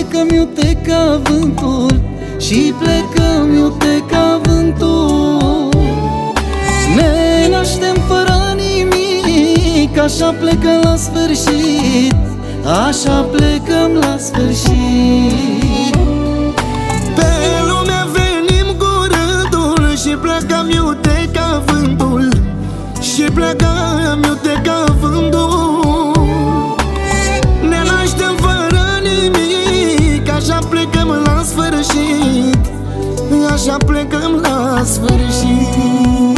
plecăm iute ca vântul, și plecăm iute ca vântul. Ne naștem fără nimic, așa plecăm la sfârșit, așa plecăm la sfârșit. Pe lume venim cu rândul și plecăm iute ca vântul, și plecăm iute ca vântul. Ne naștem fără nimic, așa plecăm la sfârșit, așa plecăm la sfârșit.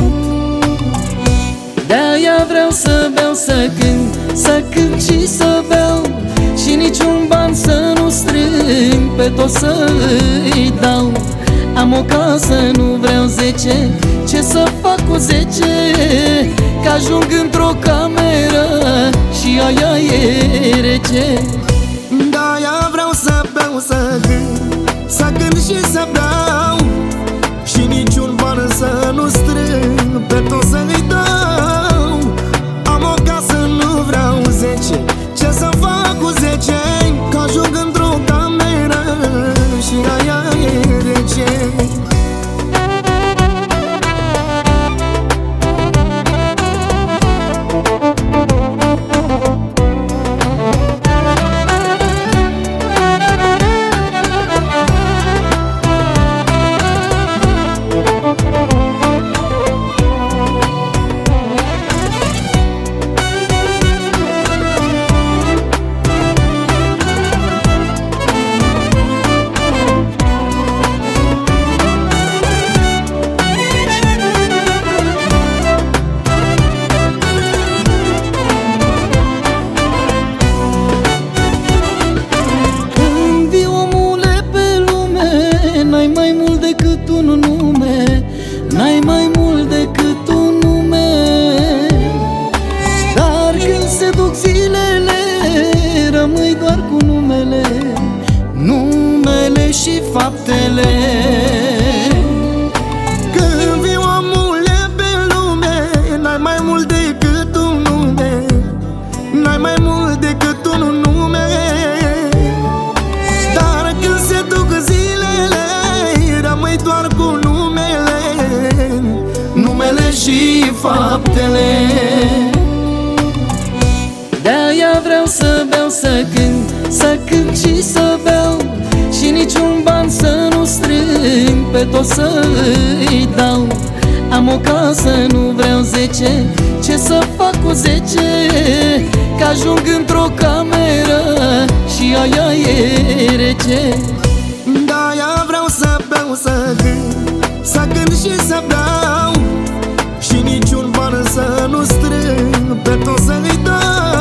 De-aia vreau să beau, să cânt și să beau, și niciun ban să nu strâng, pe tot să-i dau. Am o casă, nu vreau 10, ce să fac cu 10? Că ajung într-o cameră și aia e rece. De-aia vreau să beau, să cânt și să beau, și niciun ban să nu strâng, pe tot să-i dau. Am o casă, nu vreau 10, ce să fac cu 10? Că ajung într-o cameră și aia e rece. N-ai mai mult decât un nume, n-ai mai mult decât un nume. Dar când se duc zilele, rămâi doar cu numele, numele și faptele. Când vii omule pe lume, n-ai mai mult decât un nume, n-ai mai mult decât un nume. Dar când se duc zilele, rămâi doar cu numele, numele și faptele. De-aia vreau să beau, să cânt și să beau, și niciun ban să nu strâng, pe tot să-i dau. Am o casă, nu vreau 10, ce să fac cu 10? Că ajung într-o cameră și aia e rece. De-aia vreau să beau, să cânt și să beau, și niciun ban să nu strâng, pe tot să-i dau.